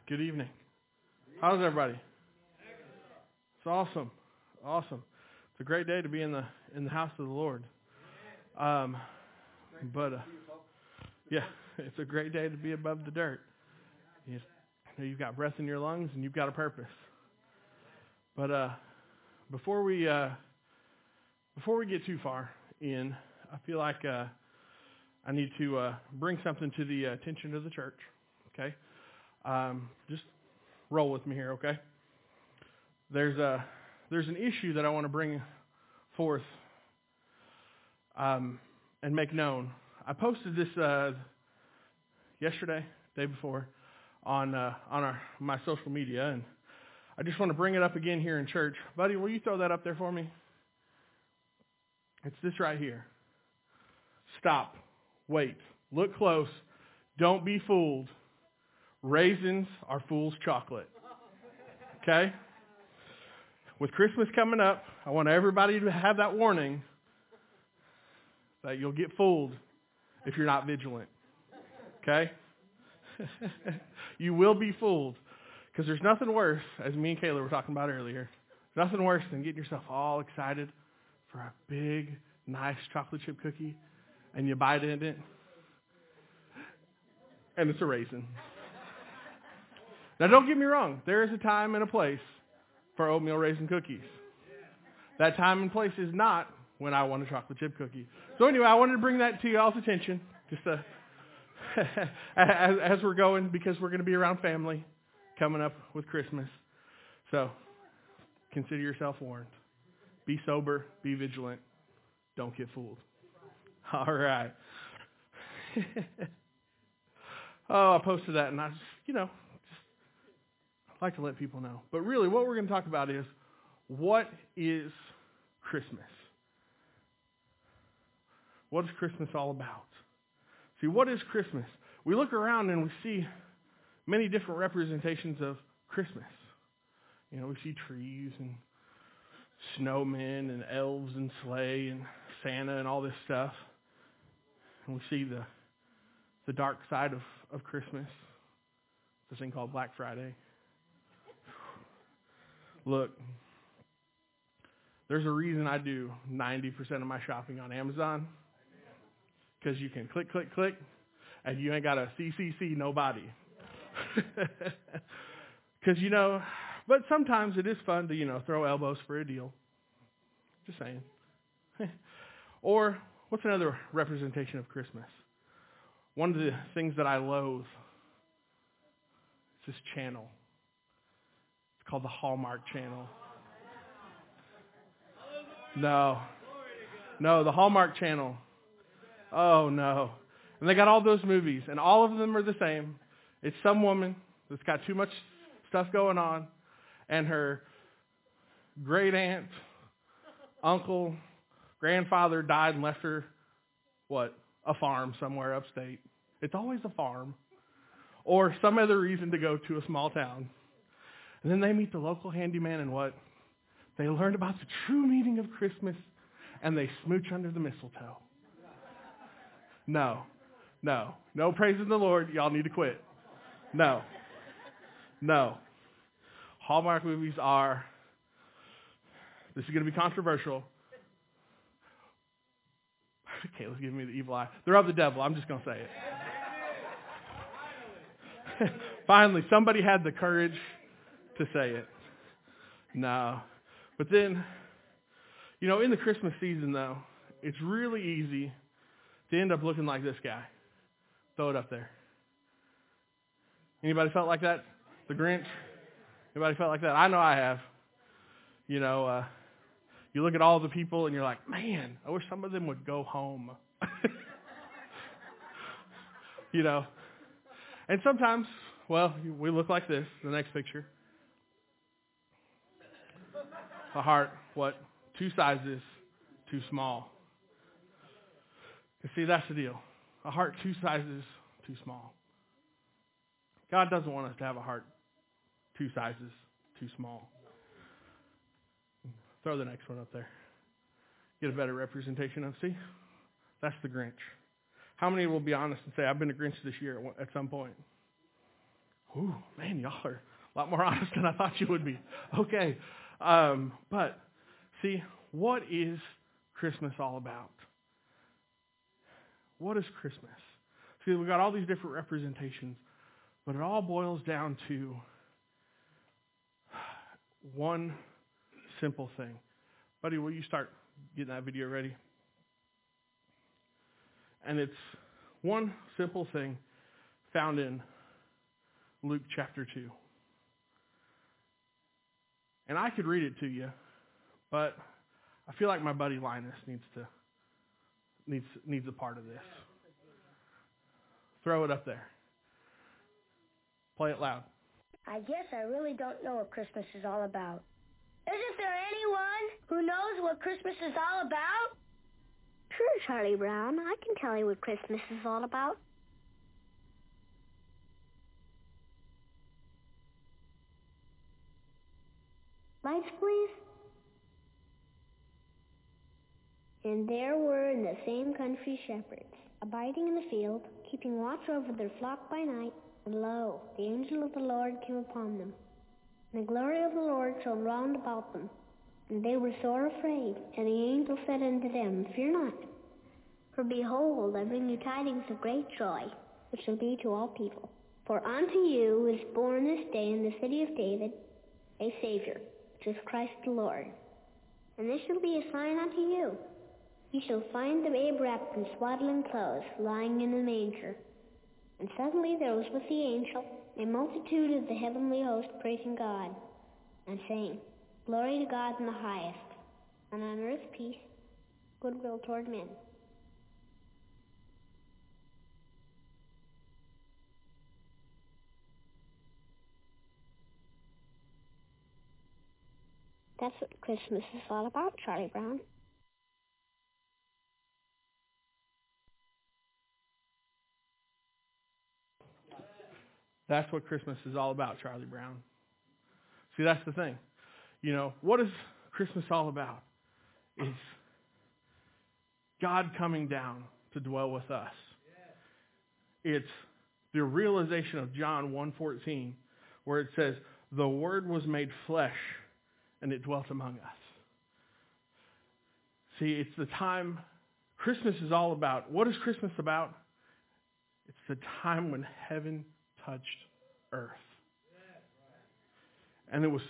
Good evening. How's everybody? It's awesome. Awesome. It's a great day to be in the house of the Lord. Yeah, it's a great day to be above the dirt. You've got breath in your lungs and you've got a purpose. But before we get too far in, I feel like I need to bring something to the attention of the church. Okay, just roll with me here. Okay, there's an issue that I want to bring forth and make known. I posted this yesterday, day before, on my social media, and I just want to bring it up again here in church. Buddy, will you throw that up there for me? It's this right here. Stop. Wait. Look close. Don't be fooled. Raisins are fool's chocolate. Okay? With Christmas coming up, I want everybody to have that warning that you'll get fooled if you're not vigilant. Okay? You will be fooled. Because there's nothing worse, as me and Kayla were talking about earlier, nothing worse than getting yourself all excited for a big, nice chocolate chip cookie, and you bite into it, and it's a raisin. Now, don't get me wrong. There is a time and a place for oatmeal raisin cookies. That time and place is not when I want a chocolate chip cookie. So anyway, I wanted to bring that to y'all's attention, just as we're going, because we're going to be around family coming up with Christmas. So consider yourself warned. Be sober. Be vigilant. Don't get fooled. All right. I posted that, and I just like to let people know. But really, what we're going to talk about is, what is Christmas? What is Christmas all about? See, what is Christmas? We look around and we see many different representations of Christmas. We see trees and snowmen and elves and sleigh and Santa and all this stuff. And we see the dark side of Christmas, this thing called Black Friday. Look, there's a reason I do 90% of my shopping on Amazon, because you can click, click, click, and you ain't got to CCC nobody. Because, but sometimes it is fun to, throw elbows for a deal. Just saying. Or, what's another representation of Christmas? One of the things that I loathe is this channel. It's called the Hallmark Channel. No, the Hallmark Channel. Oh, no. And they got all those movies, and all of them are the same. It's some woman that's got too much stuff going on, and her great aunt, uncle, grandfather died and left her, a farm somewhere upstate. It's always a farm. Or some other reason to go to a small town. And then they meet the local handyman, and they learn about the true meaning of Christmas, and they smooch under the mistletoe. No praising the Lord. Y'all need to quit. No. Hallmark movies are, this is going to be controversial. Kayla's giving me the evil eye. They're of the devil. I'm just going to say it. Finally, somebody had the courage to say it. No. But then, in the Christmas season, though, it's really easy to end up looking like this guy. Throw it up there. Anybody felt like that? The Grinch? Anybody felt like that? I know I have. You look at all the people and you're like, man, I wish some of them would go home. And sometimes, we look like this, the next picture. A heart, 2 sizes too small. You see, that's the deal. A heart 2 sizes too small. God doesn't want us to have a heart 2 sizes too small. Throw the next one up there. Get a better representation of, see? That's the Grinch. How many will be honest and say, I've been a Grinch this year at some point? Ooh, man, y'all are a lot more honest than I thought you would be. Okay. But, see, what is Christmas all about? What is Christmas? See, we've got all these different representations, but it all boils down to one simple thing. Buddy, will you start getting that video ready? And it's one simple thing found in Luke chapter 2. And I could read it to you, but I feel like my buddy Linus needs a part of this. Throw it up there. Play it loud. I guess I really don't know what Christmas is all about. Isn't there anyone who knows what Christmas is all about? Sure, Charlie Brown. I can tell you what Christmas is all about. Lights, please. And there were in the same country shepherds, abiding in the field, keeping watch over their flock by night. And lo, the angel of the Lord came upon them. And the glory of the Lord shone round about them. And they were sore afraid. And the angel said unto them, Fear not, for behold, I bring you tidings of great joy, which shall be to all people. For unto you is born this day in the city of David a Savior, which is Christ the Lord. And this shall be a sign unto you. Ye shall find the babe wrapped in swaddling clothes, lying in a manger. And suddenly there was with the angel a multitude of the heavenly host praising God, and saying, Glory to God in the highest, and on earth peace, goodwill toward men. That's what Christmas is all about, Charlie Brown. That's what Christmas is all about, Charlie Brown. See, that's the thing. You know, what is Christmas all about? It's God coming down to dwell with us. It's the realization of John 1:14, where it says, the Word was made flesh, and it dwelt among us. See, it's the time, Christmas is all about, what is Christmas about? It's the time when heaven touched earth. And it was,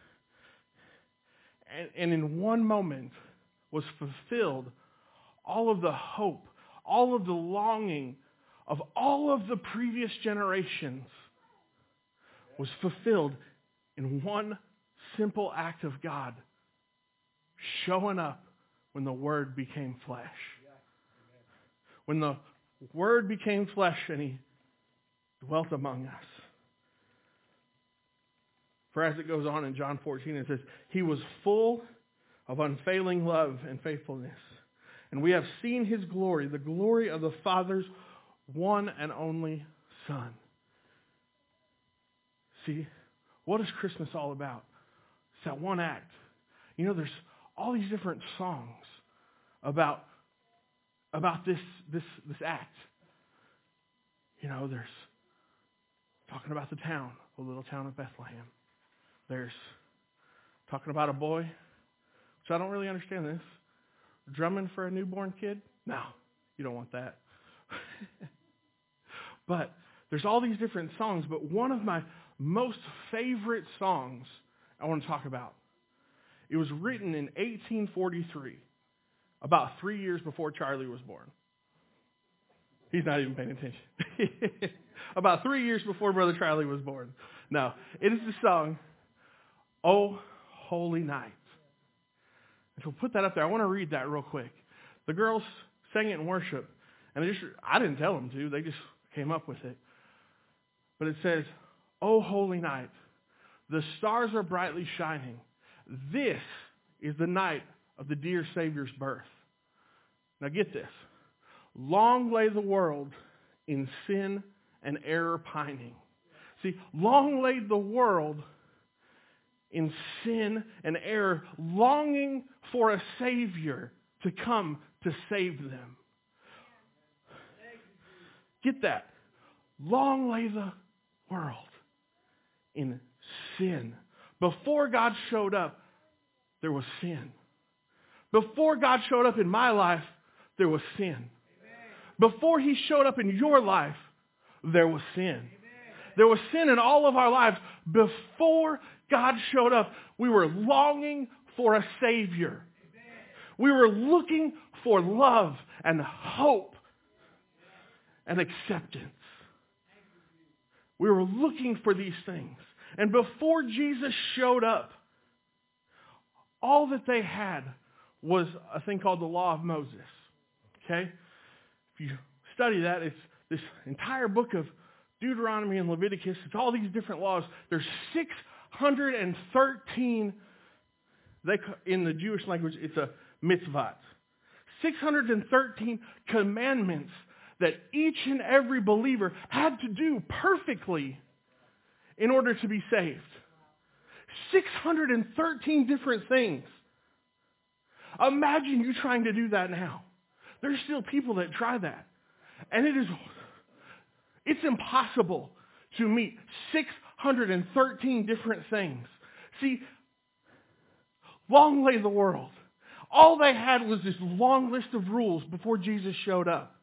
and in one moment was fulfilled all of the hope, all of the longing of all of the previous generations was fulfilled in one simple act of God showing up when the Word became flesh. When the Word became flesh and He dwelt among us. For as it goes on in John 14, it says, He was full of unfailing love and faithfulness. And we have seen His glory, the glory of the Father's one and only Son. See, what is Christmas all about? It's that one act. You know, there's all these different songs about this act. You know, there's talking about the town, the little town of Bethlehem. There's talking about a boy, which I don't really understand this, drumming for a newborn kid. No, you don't want that. But there's all these different songs, but one of my most favorite songs I want to talk about, it was written in 1843, about 3 years before Charlie was born. He's not even paying attention. About 3 years before Brother Charlie was born. No, it is the song, "O Holy Night." If we'll put that up there, I want to read that real quick. The girls sang it in worship, and I didn't tell them to. They just came up with it. But it says, "O holy night, the stars are brightly shining. This is the night of the dear Savior's birth." Now get this. "Long lay the world in sin and error pining." See, long lay the world in sin and error, longing for a Savior to come to save them. Get that. Long lay the world. in sin. Before God showed up, there was sin. Before God showed up in my life, there was sin. Before he showed up in your life, there was sin. There was sin in all of our lives. Before God showed up, we were longing for a Savior. We were looking for love and hope and acceptance. We were looking for these things. And before Jesus showed up, all that they had was a thing called the Law of Moses. Okay? If you study that, it's this entire book of Deuteronomy and Leviticus. It's all these different laws. There's 613, in the Jewish language, it's a mitzvot. 613 commandments that each and every believer had to do perfectly in order to be saved. 613 different things. Imagine you trying to do that now. There's still people that try that. And it's impossible to meet 613 different things. See, long lay the world. All they had was this long list of rules before Jesus showed up.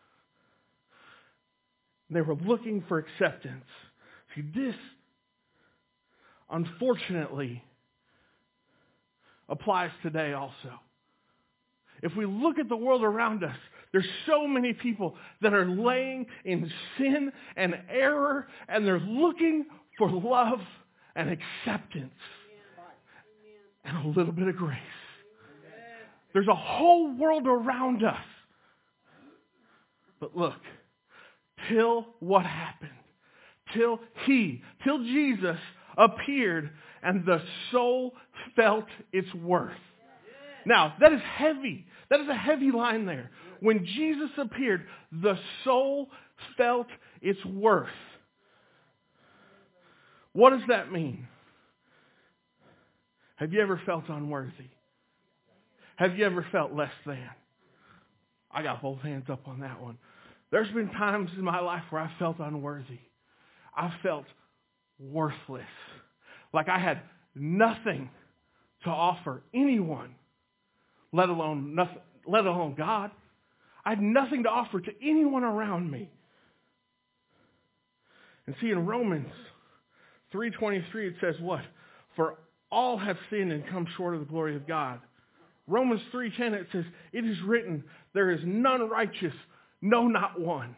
They were looking for acceptance. See, this, unfortunately, applies today also. If we look at the world around us, there's so many people that are laying in sin and error, and they're looking for love and acceptance and a little bit of grace. There's a whole world around us. But look, till what happened? Till Jesus appeared and the soul felt its worth. Now, that is heavy. That is a heavy line there. When Jesus appeared, the soul felt its worth. What does that mean? Have you ever felt unworthy? Have you ever felt less than? I got both hands up on that one. There's been times in my life where I felt unworthy. I felt worthless. Like I had nothing to offer anyone, let alone God. I had nothing to offer to anyone around me. And see, in Romans 3:23 it says what? For all have sinned and come short of the glory of God. Romans 3:10 it says, it is written, there is none righteous, no, not one.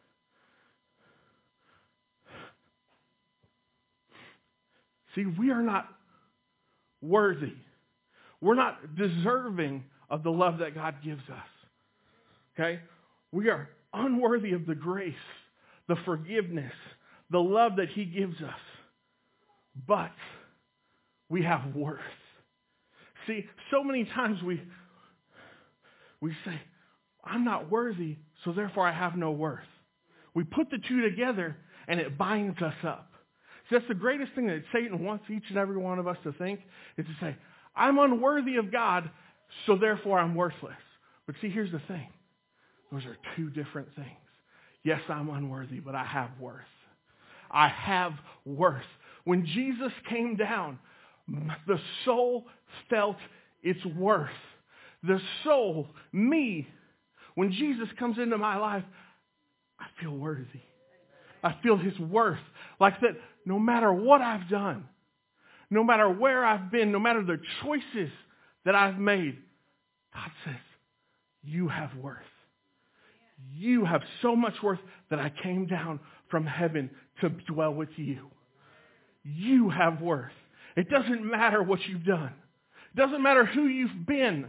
See, we are not worthy. We're not deserving of the love that God gives us. Okay? We are unworthy of the grace, the forgiveness, the love that he gives us. But we have worth. See, so many times we say, I'm not worthy, so therefore I have no worth. We put the two together and it binds us up. See, that's the greatest thing that Satan wants each and every one of us to think, is to say, I'm unworthy of God, so therefore I'm worthless. But see, here's the thing. Those are two different things. Yes, I'm unworthy, but I have worth. I have worth. When Jesus came down, the soul felt its worth. The soul, me, when Jesus comes into my life, I feel worthy. I feel his worth. Like that, no matter what I've done, no matter where I've been, no matter the choices that I've made, God says, you have worth. You have so much worth that I came down from heaven to dwell with you. You have worth. It doesn't matter what you've done. It doesn't matter who you've been.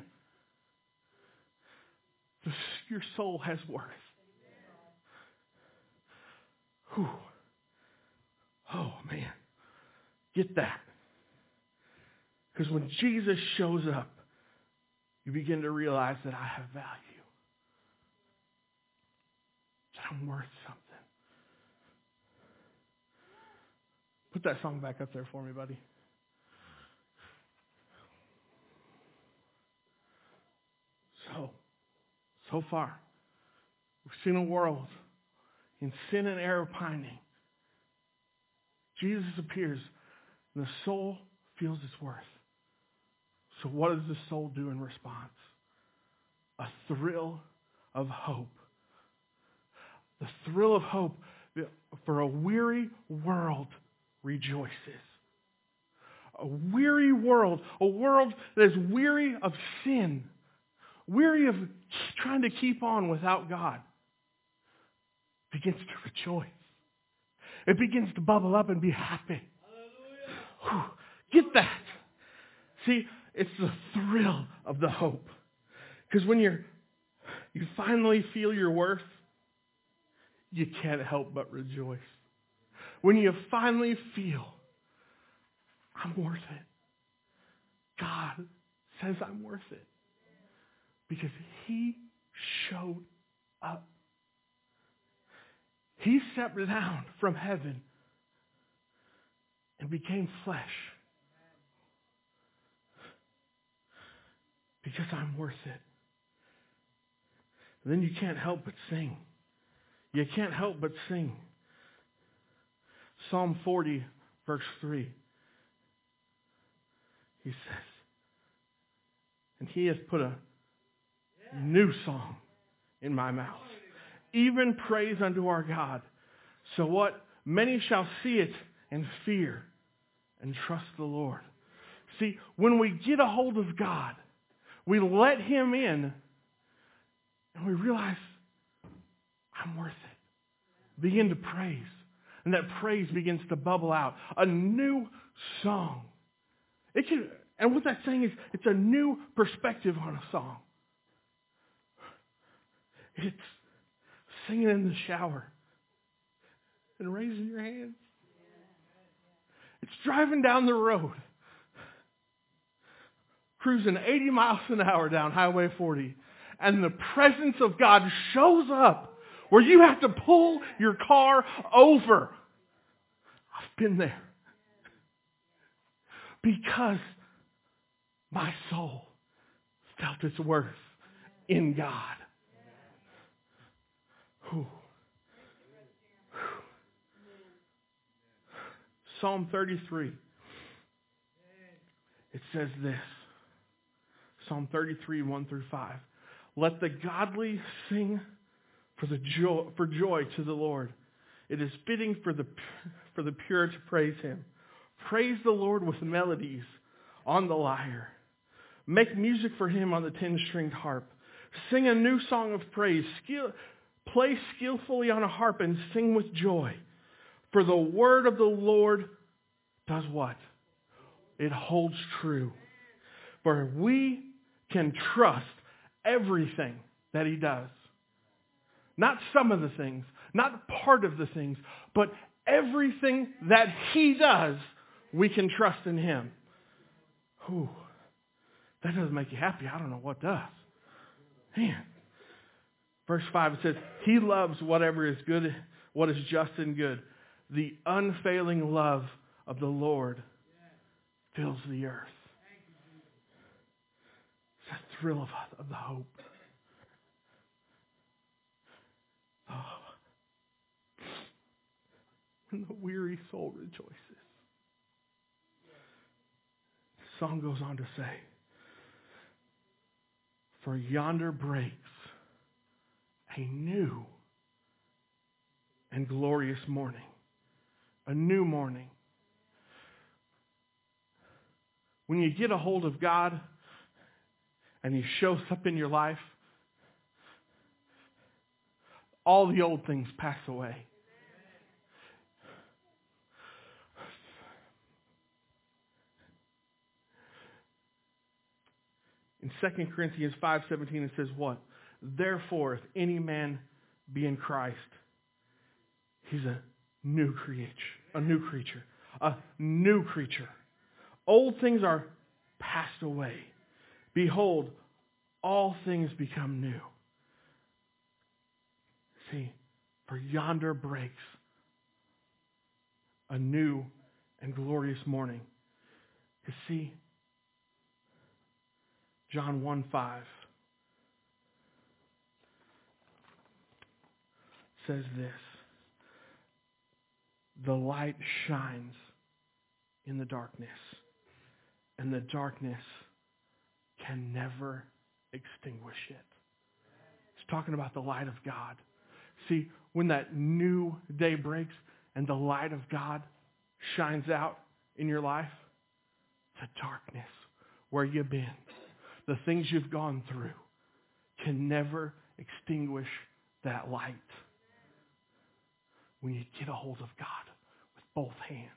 Your soul has worth. Whew. Oh, man. Get that. Because when Jesus shows up, you begin to realize that I have value. That I'm worth something. Put that song back up there for me, buddy. So far, we've seen a world in sin and error pining. Jesus appears, and the soul feels its worth. So what does the soul do in response? A thrill of hope. The thrill of hope for a weary world rejoices. A weary world, a world that is weary of sin, weary of trying to keep on without God, begins to rejoice. It begins to bubble up and be happy. Whew, get that. See, it's the thrill of the hope. Because when you finally feel your worth, you can't help but rejoice. When you finally feel, I'm worth it. God says I'm worth it. Because He showed up. He stepped down from heaven and became flesh. Because I'm worth it. And then you can't help but sing. You can't help but sing. Psalm 40, verse 3. He says, and He has put a new song in my mouth, even praise unto our God. So what? Many shall see it and fear and trust the Lord. See, when we get a hold of God, we let Him in, and we realize, I'm worth it. Begin to praise. And that praise begins to bubble out. A new song. And what that's saying is, it's a new perspective on a song. It's singing in the shower and raising your hands. It's driving down the road, cruising 80 miles an hour down Highway 40, and the presence of God shows up where you have to pull your car over. I've been there. Because my soul felt its worth in God. Whew. Psalm 33. It says this. Psalm 33, 1 through 5. Let the godly sing for joy to the Lord. It is fitting for the pure to praise Him. Praise the Lord with melodies on the lyre. Make music for Him on the 10-stringed harp. Sing a new song of praise. Play skillfully on a harp and sing with joy. For the word of the Lord does what? It holds true. For we can trust everything that He does. Not some of the things, not part of the things, but everything that He does, we can trust in Him. Whew. That doesn't make you happy. I don't know what does. Man. Verse 5, it says, He loves whatever is good, what is just and good. The unfailing love of the Lord fills the earth. It's that thrill of the hope. Oh. And the weary soul rejoices. The song goes on to say, for yonder breaks a new and glorious morning. A new morning. When you get a hold of God and He shows up in your life, all the old things pass away. In 2 Corinthians 5:17 it says what? Therefore, if any man be in Christ, he's a new creature. A new creature. A new creature. Old things are passed away. Behold, all things become new. See, for yonder breaks a new and glorious morning. You see, John 1:5 says this. the light shines in the darkness, and the darkness can never extinguish it. It's talking about the light of God. See, when that new day breaks and the light of God shines out in your life, the darkness where you've been, the things you've gone through, can never extinguish that light when you get a hold of God with both hands.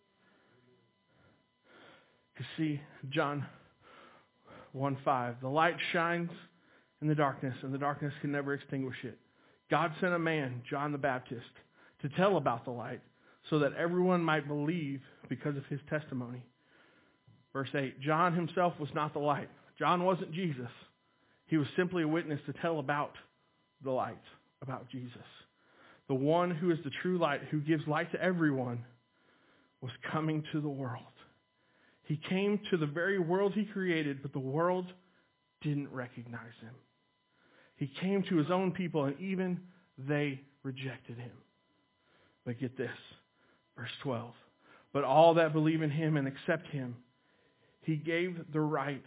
You see, John 1:5, the light shines in the darkness, and the darkness can never extinguish it. God sent a man, John the Baptist, to tell about the light so that everyone might believe because of his testimony. Verse 8, John himself was not the light. John wasn't Jesus. He was simply a witness to tell about the light, about Jesus. The one who is the true light, who gives light to everyone, was coming to the world. He came to the very world he created, but the world didn't recognize him. He came to his own people, and even they rejected him. But get this, verse 12. But all that believe in him and accept him, he gave the right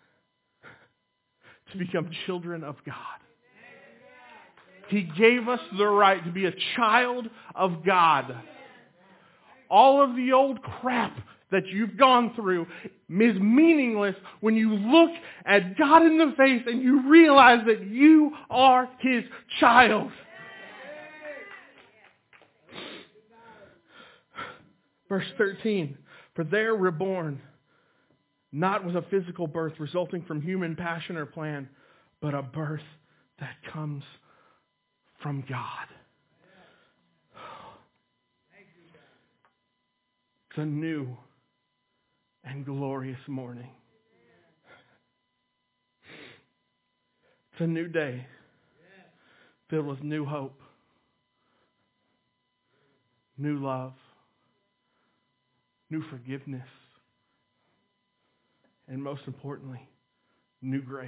to become children of God. He gave us the right to be a child of God. All of the old crap that you've gone through is meaningless when you look at God in the face and you realize that you are his child. Verse 13, for there we're born, not with a physical birth resulting from human passion or plan, but a birth that comes from God. It's a new and glorious morning. It's a new day filled with new hope, new love, new forgiveness, and most importantly, new grace.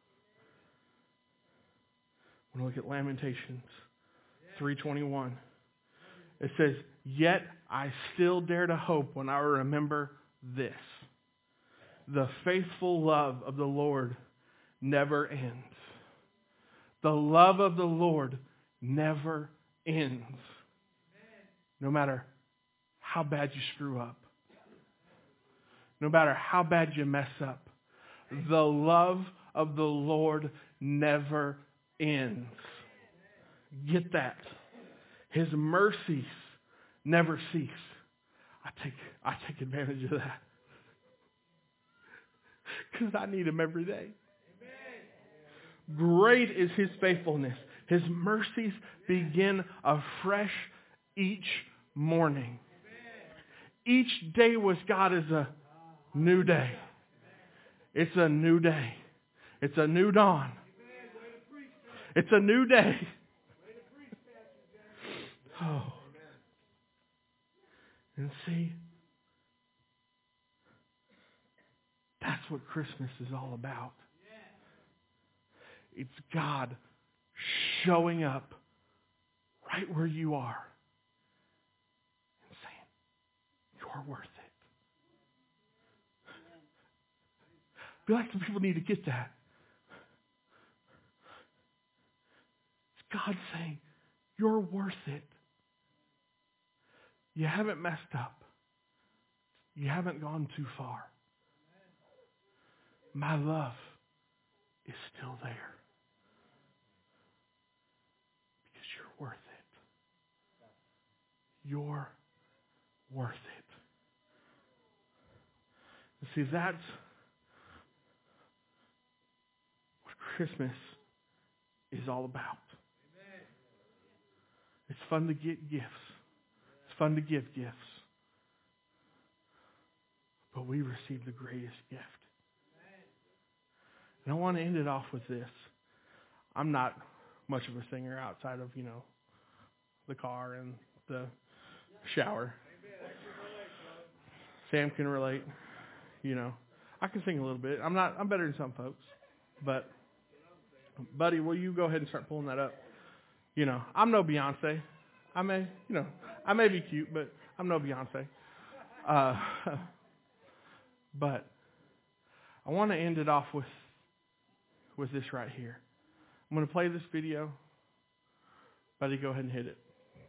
When we look at Lamentations 3:21, it says, yet I still dare to hope when I remember this. The faithful love of the Lord never ends. The love of the Lord never ends. No matter how bad you screw up. No matter how bad you mess up. The love of the Lord never ends. Get that. His mercies never cease. I take advantage of that. Because I need him every day. Great is his faithfulness. His mercies begin afresh each morning. Each day with God is a new day. It's a new day. It's a new dawn. It's a new day. Oh. And see, that's what Christmas is all about. It's God showing up right where you are and saying, you're worth it. I feel like some people need to get that. It's God saying, you're worth it. You haven't messed up. You haven't gone too far. My love is still there. Because you're worth it. You're worth it. You see, that's what Christmas is all about. It's fun to get gifts. It's fun to give gifts. But we receive the greatest gift. And I want to end it off with this. I'm not much of a singer outside of, the car and the shower. Sam can relate. I can sing a little bit. I'm better than some folks. But, buddy, will you go ahead and start pulling that up? I'm no Beyonce. I I may be cute, but I'm no Beyonce. But I want to end it off with this right here. I'm going to play this video. Buddy, go ahead and hit it.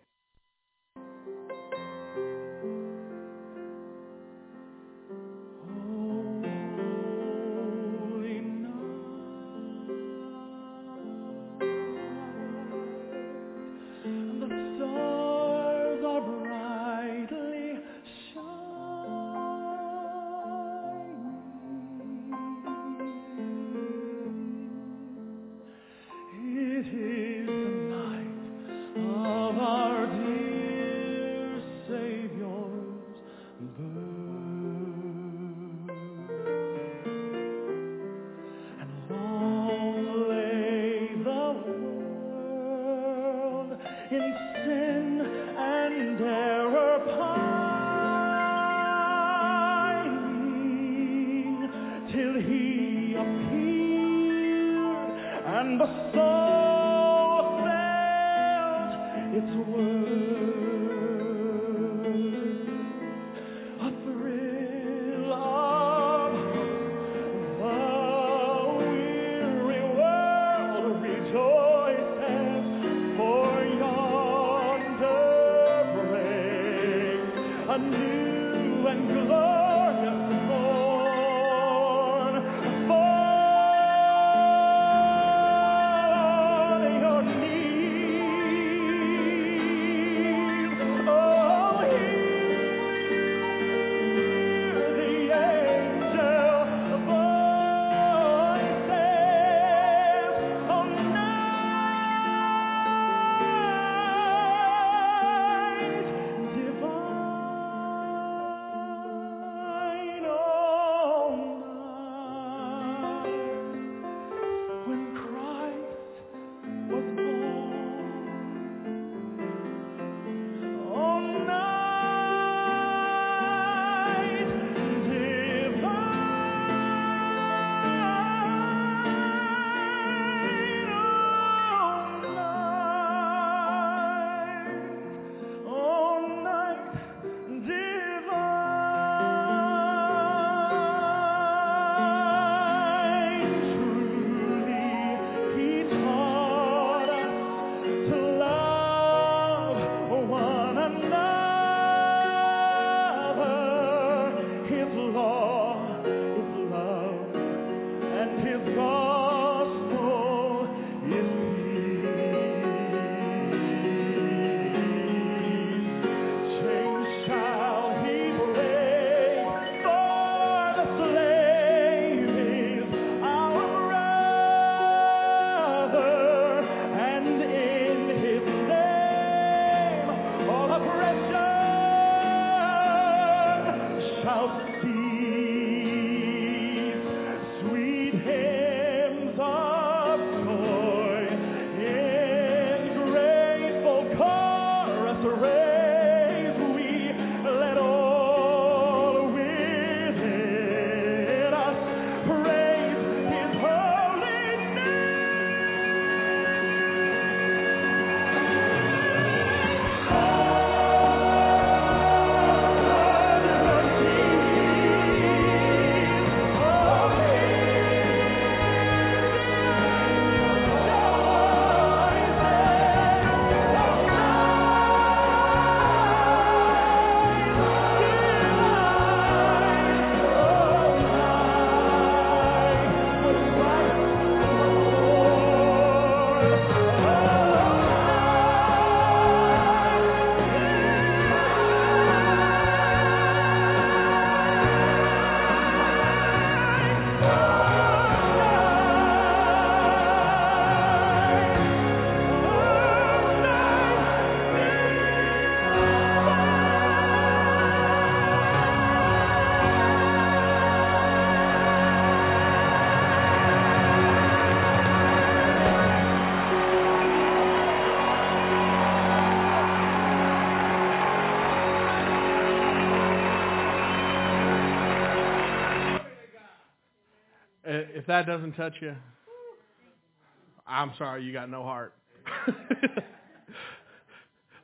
If that doesn't touch you, I'm sorry, you got no heart.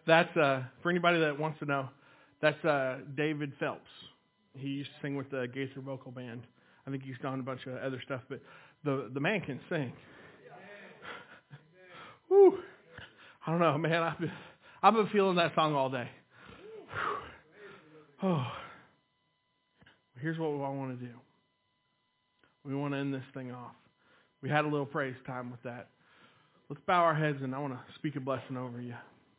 That's, for anybody that wants to know, that's David Phelps. He used to sing with the Gaither Vocal Band. I think he's done a bunch of other stuff, but the man can sing. Whew. I don't know, man. I've been feeling that song all day. Oh. Here's what I want to do. We want to end this thing off. We had a little praise time with that. Let's bow our heads, and I want to speak a blessing over you.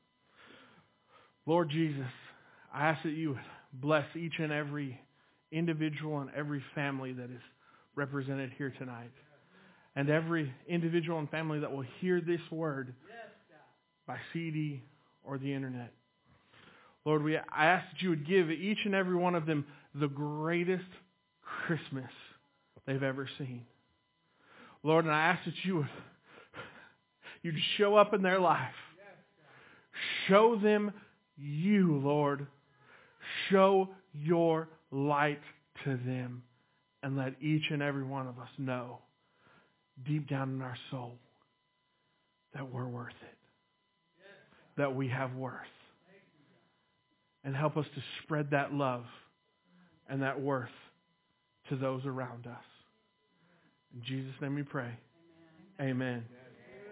Lord Jesus, I ask that you would bless each and every individual and every family that is represented here tonight. And every individual and family that will hear this word by CD or the internet. Lord, I ask that you would give each and every one of them the greatest Christmas they've ever seen. Lord, and I ask that you'd show up in their life. Show them you, Lord. Show your light to them, and let each and every one of us know deep down in our soul that we're worth it, that we have worth. And help us to spread that love and that worth to those around us. In Jesus' name we pray. Amen.